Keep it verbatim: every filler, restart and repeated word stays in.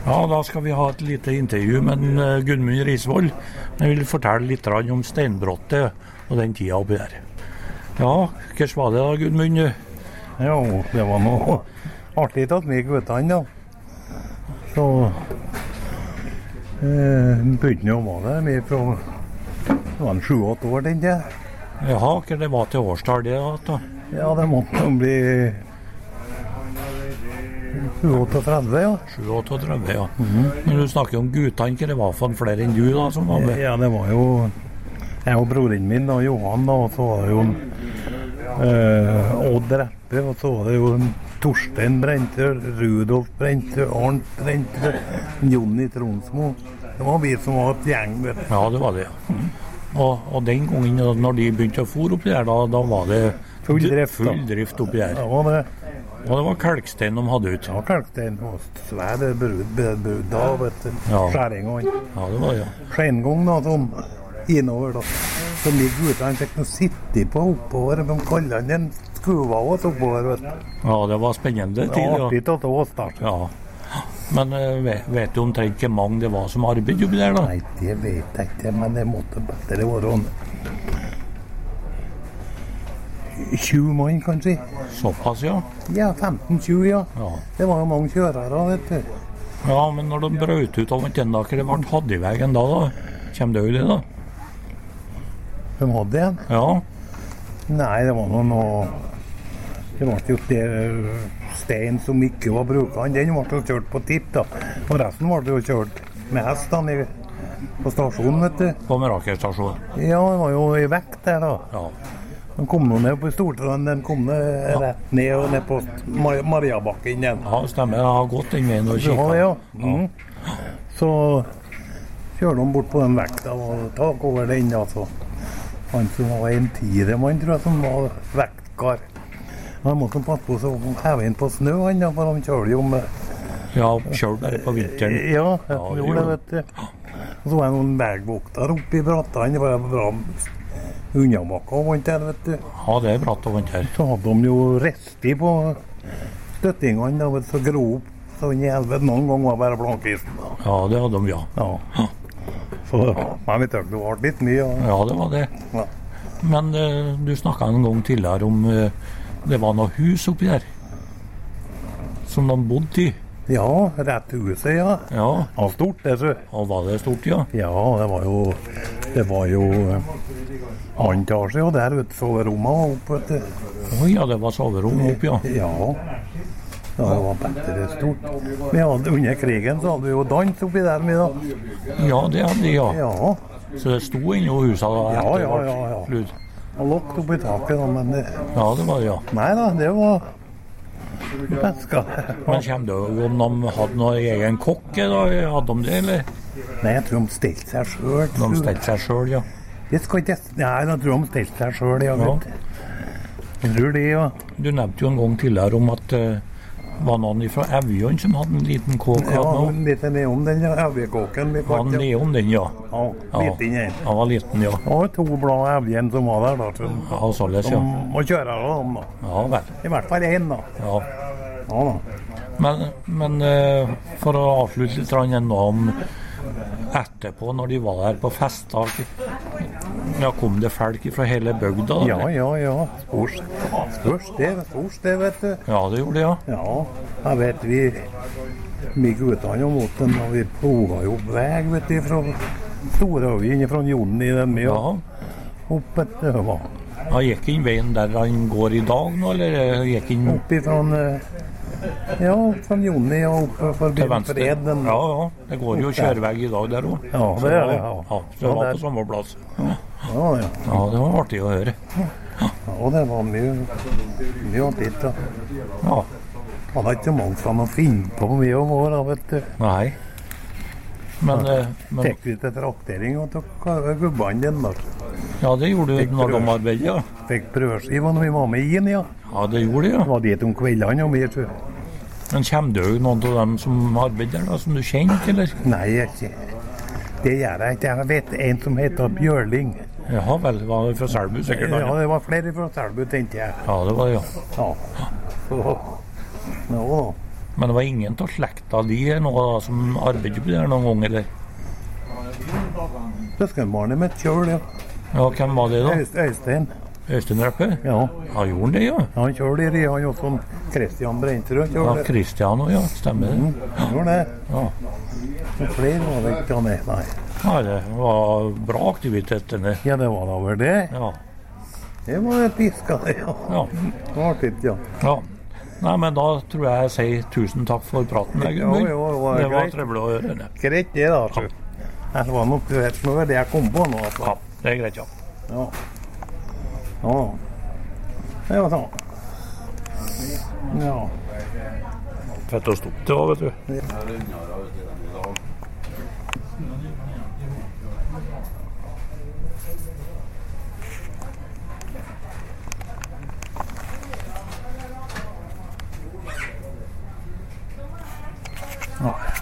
Ja, da skal vi ha et lite intervju med uh, Gudmund Risvold. Jeg vil fortelle litt om steinbrottet og den tida oppi der. Ja, hva var det da, Gudmund? Jo, det var noe artig tatt med guttene da. Så eh, begynte å være det med fra, det var en sju-åtte år, tenkte jeg. Jaha, hva det var til årstall det da? Ja, det måtte bli sju-åtte-tredve, ja. sju-åtte-tredve, ja. Mm-hmm. Når du snakker om guttene, hva det var for flere enn du da som var med? Ja, det var jo jeg og broren min da, Johan da, og så var det jo eh, Odd Reppe, og så var det jo Torstein Brente, Rudolf Brente, Arnt Brente, Jonny Tronsmo. Det var vi som var et gjeng, vet du. Ja, det var det, ja. Mm. Og, og den gangen, når de begynte å fôre oppi der, da, da var det full drift, full drift oppi der. Ja, det var det. Og det var kalkstein de hadde ut. Ja, kalkstein og svære brud da, vet du. Ja. Skjæringene. Ja, det var det, ja. Skjengong da, sånn innover da. Så ligger ute, han fikk noe sitte på oppover, de kaller han en skuva oss oppover, vet du. Ja, det var spennende tid, ja. Ja, artig tatt av oss da. Ja. Men vet, vet du omtrent ikke mange det var som arbeidet oppi der da? Nei, det vet jeg ikke, men det måtte bedre være tjue mann, kanskje. Såpass, ja? Ja, femten tjue, ja. Ja. Det var jo mange kjørere, vet du. Ja, men når de brøt ut av den da, hva det ble hatt i veien da, da? Kjem det jo det, da? De hadde en? Ja. Nei, det var noe, noe det var jo det stein som ikke var bruket. Den ble jo kjørt på tipp, da. Og resten ble jo kjørt med hestene på stasjonen, vet du. På Merakerstasjonen? Ja, det var jo i vekt der, da. Ja. De kom nå ned på Stortrand, de kom ned, ja. Rett ned og ned på Mar Mariabakken igjen. Ja, stemmer. Jeg har gått den veien og kikket. Ja, ja. Mm. Så kjørte de bort på den vekta og tak over den, altså. Han som var en tidemann, tror jeg, som var vektkar. Han måtte passe på så heve inn på snø, han, for han kjørte jo med... Ja, kjørte bare på vinteren. Ja, jeg ja, gjorde det, vet du. Og så var det noen vegvokter oppe i brattene, det var bra unnamakka og vant der, vet du. Ja, det er bratt og vant her. Så hadde de jo resti på støttingene, da, vet du, så grå opp, så inn i helvete noen ganger var bare blankisen. Ja, det hadde de, ja. Ja. Så, men vi tøkte det var litt mye. Ja, ja det var det. Ja. Men uh, du snakket en gang tidligere om uh, det var noe hus oppi der, som de bodde i. Ja, rett huset, ja. Ja. Det var stort, det, så. Og var det stort, ja? Ja, det var jo, det var jo antasje, og der vet du, soverommet opp, vet du. Oi, ja, det var soverom opp, ja. Ja, ja det var bedre stort. Vi hadde, under krigen så hadde vi jo dans oppi der med, da. Ja, det hadde de, ja. Ja. Så det sto inn i huset da? Ja, ja, ja, ja. Slut. Og lukket oppi taket, da, men det... Ja, det var det, ja. Nei da, det var... Beska. Men kommer det jo om de hadde noe egen kokke da? Hadde de det, eller? Nei, jeg tror de stelte seg selv. De stelte seg selv, ja. Det skal ikke... Nei, jeg tror de stelte seg selv, ja, vet du. Jeg tror det, ja. Du nevnte jo en gang tidligere om at uh, var noen fra Evjon som hadde en liten kåk? Ja, litt nedom den Evjekåken. Var den nedom den, ja? Ja, litt inn her. Han var liten, ja. Det var to blad Evjen som var der, da. Ja, således, ja. De må kjøre av dem, da. Ja, vel. I hvert fall en, da. Ja. Ja, da. Men, men uh, for å avslutte litt enda om etterpå, når de var der på festdag, ja, kom det folk fra hele bygda? Ja, ja, ja. Spørs, spørs det, spørs det, vet du. Ja, det gjorde det, ja. Ja, jeg vet vi, vi guttene og måten, og vi ploget jo vei, vet du, fra Storøy, fra Jonen i den mye, ja. Opp et øva. Han gikk inn veien der han går i dag nå, eller gikk inn... Opp ifrån, ja, fra Jonni og opp forbi Freden. Ja, ja, det går jo kjørvei i dag der også. Ja, det er det, ja. Ja, det var på samme plass. Ja. Ja, ja. Ja, det var artig å høre. Ja, og det var mye, mye artig, da. Ja. Det var ikke så mange som å finne på mye om året, vet du. Nei. Men... Ja, men fikk vi til traktering og tok gubbene den, da. Ja, det gjorde du når de arbeidet, ja. Fikk brødskiva når vi var med inn, ja. Ja, det gjorde det, ja. Det var dit om kveldene og mer, tror Men kommer det jo noen av dem som arbeider da, som du kjenner, eller? Nei, ikke. Det gjør jeg ikke. Jeg vet en som heter Bjørling. Ja, vel, var det fra Selbu, sikkert? Ja, det var flere fra Selbu, tenkte jeg. Ja, det var det, ja. Ja. Så, ja. Men det var ingen av slekta di nå da, som arbeidet på det her noen gang, eller? Søskenbarnet mitt kjøl, ja. Ja, hvem var det da? Øyst- Øystein. Øystein Røppe? Ja. Ja, gjorde han det, ja? Han kjøl i Ria, han også som Kristian Brentrød Ja, kjøl. Kristian også, ja, stemmer det. Mm, han gjorde det. Ja. Og flere var det ikke han er, nei. Ja, det var bra aktivitet denne. Ja, det var da vel det. Ja, Det var et piska, det, ja. ja, Det var artig, ja. ja. Nei, men da tror jeg jeg sier tusen takk for praten, jeg, Ja, Gunnar. jo, det var Det var greit. trevelig å høre det. Greit det da, tror jeg. Det var nok rett nå det jeg kom på nå. Altså. Ja, det er greit, ja. Ja. Ja. Det var sånn. Ja. Fett å stoppe det også, vet du. Ja.